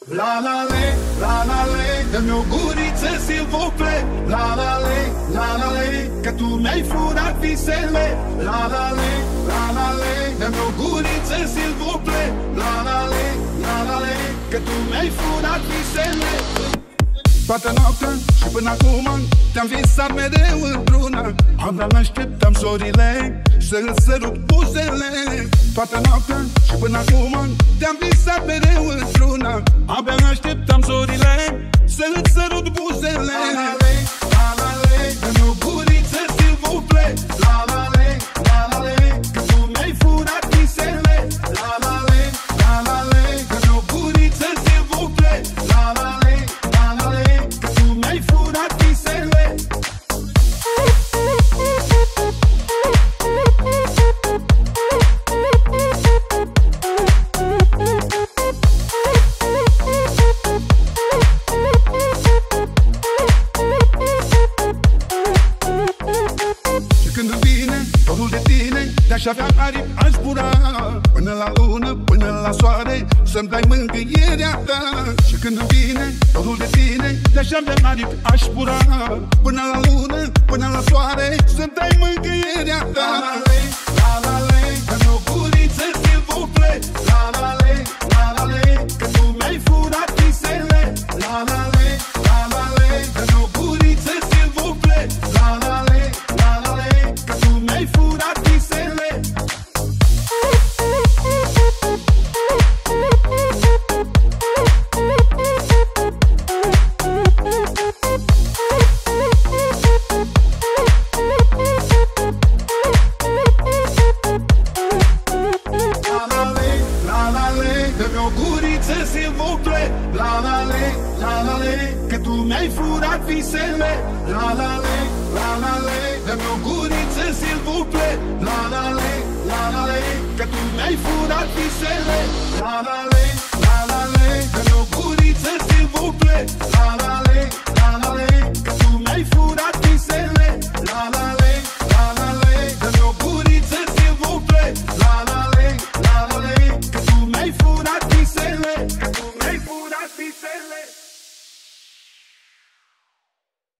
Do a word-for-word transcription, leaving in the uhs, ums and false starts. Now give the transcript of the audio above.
La la le, la la le, dă-mi o guriță, s'il vous plaît. La la le, la la le, că tu mi-ai furat visele. La la le, la la le, dă-mi o guriță, s'il vous plaît. La la le, la la le, că tu mi-ai furat visele. Toată noaptea și până acum te-am visat mereu într-una. Abia așteptam zorile să-ți sărut buzele. Toată noaptea și până acum te-am visat mereu într-una. Abia așteptam zorile să-ți sărut buzele. La la le, la la le, dă-mi o guriță, s'il vous plaît. La la le, la la le, că tu mi-ai furat visele. La la le, la la le, dă-mi o guriță, s'il vous plaît. La la le, la la le, că tu mi-ai furat visele. De-aș avea aripi, aș zbura până la lună, până la soare, să-mi dai mângâierea ta. Și când îmi vine dorul de tine, de-aș avea aripi, aș zbura până la lună, până la soare, să-mi dai mângâierea ta. La la le, la la le, dă-mi o guriță, s'il vous plaît. La la le, la la le, că tu mi-ai furat visele. La la le, la la le, dă-mi o guriță, s'il vous plaît. La la le, la la le, că tu mi-ai furat visele. S'il vous plaît, la la le, la la le, că tu mi-ai furat visele. La la le, la la le, dă-mi o guriță, s'il vous plaît. La la le, la la le, că tu mi-ai furat visele. La la le.